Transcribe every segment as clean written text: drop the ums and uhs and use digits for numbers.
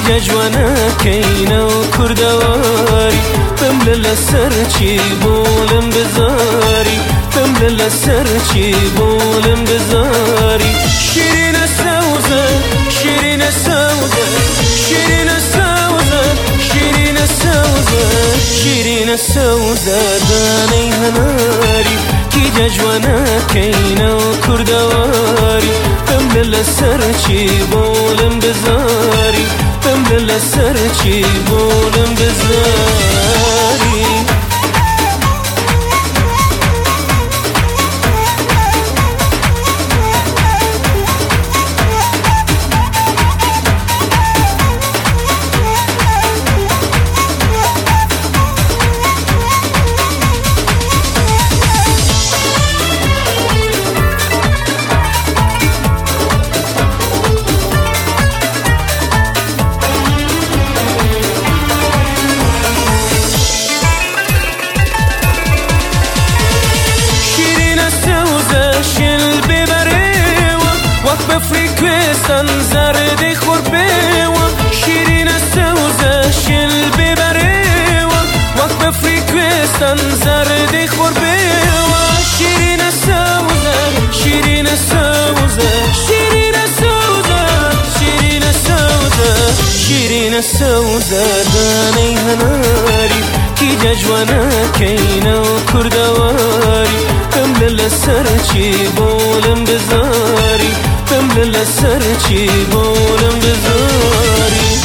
جوانه کینه و کردواری بمل لسر چی بولم بزاری بمل لسر چی بولم بزاری شیرین سوزه شیرین سوزه شیرین سوزه شیرین سوزه شیرین سوزه دانی هناری کی جوانه کینه و کردواری بمل لسر چی بولم بزاری بمل لسر چی بولم بزاری بفریکوستان زردی خور بیوان شیرین سوزه شل ببریوان وقت بفریکوستان زردی خور بیوان شیرین سوزه شیرین سوزه شیرین سوزه شیرین سوزه شیرین سوزه دانی هناری کی جوانه کینه و کردواری بمل لسر چی بولم بزاری بمل لسر چی بولم بزاری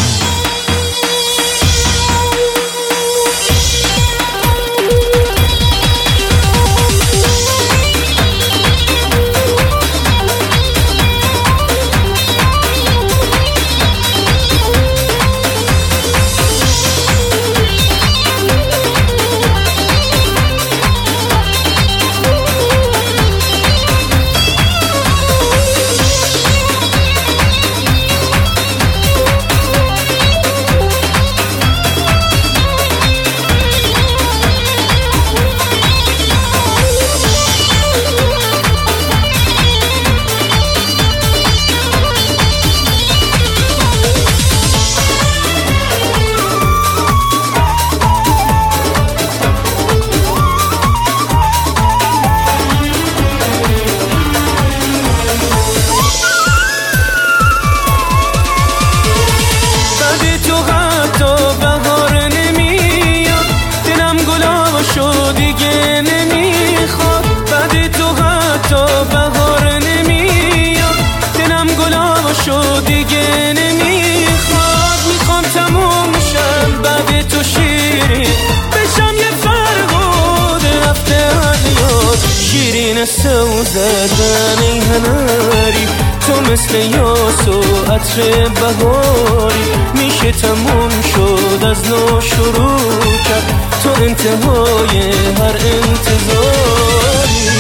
دیگه نمیخواد میخوام تموم شم بعد تو شیرین بشم یه فرهاد رفته از یاد شیرین سوزه دانی هناری تو مثل یاس و عطر بهاری میشه تموم شد از نو شروع کرد تو انتهای هر انتظاری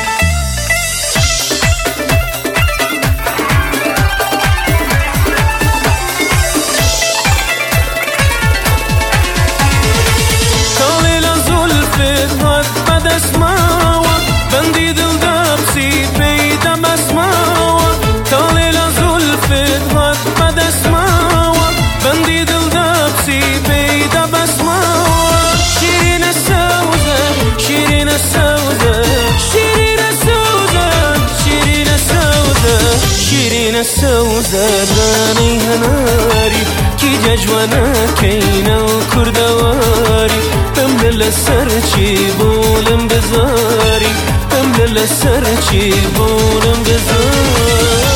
بندی دل دبسی پیدا بسماوا تالیلا زلفت هات بدسماوا بندی دل دبسی پیدا بسماوا شیرین سوزه شیرین سوزه شیرین سوزه شیرین سوزه شیرین سوزه دانی هناری کی جوانه کینه و کردواری بمل لسر چی بولم بزاری بمل لسر چی بولم بزاری